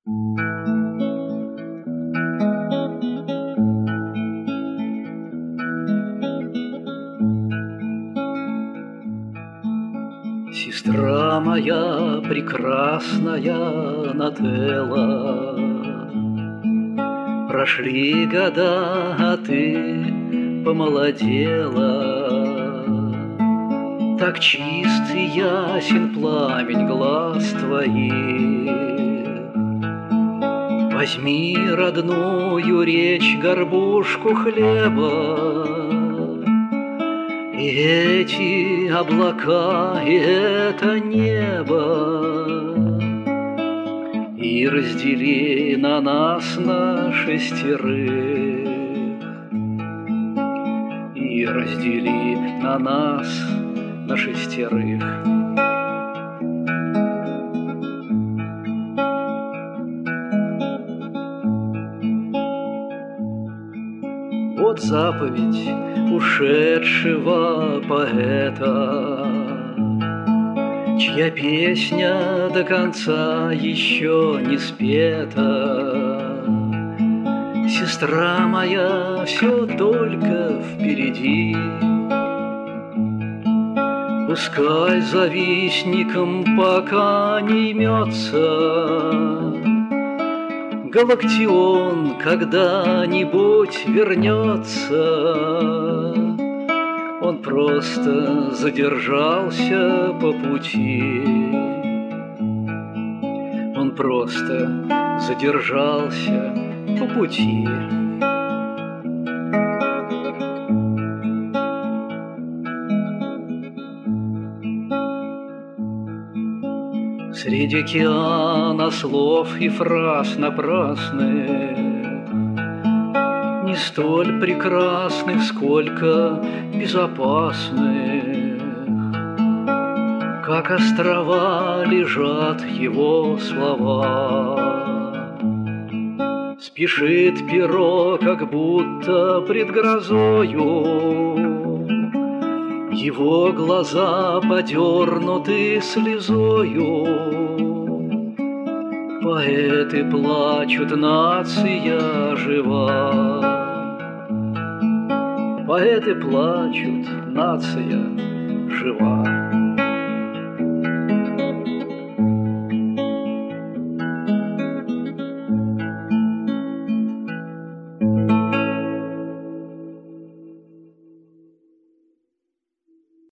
Сестра моя прекрасная Нателла, прошли года, а ты помолодела. Так чист и ясен пламень глаз твоих. Возьми родную речь, горбушку хлеба, и эти облака, и это небо, и раздели на нас на шестерых, и раздели на нас на шестерых. Вот заповедь ушедшего поэта, чья песня до конца еще не спета. Сестра моя, все только впереди. Пускай завистником пока не имется, Галактион когда-нибудь вернется. Он просто задержался по пути. Он просто задержался по пути. Среди океана слов и фраз напрасных, не столь прекрасных, сколько безопасных, как острова лежат его слова. Спешит перо, как будто пред грозою, его глаза подернуты слезою. Поэты плачут, нация жива. Поэты плачут, нация жива.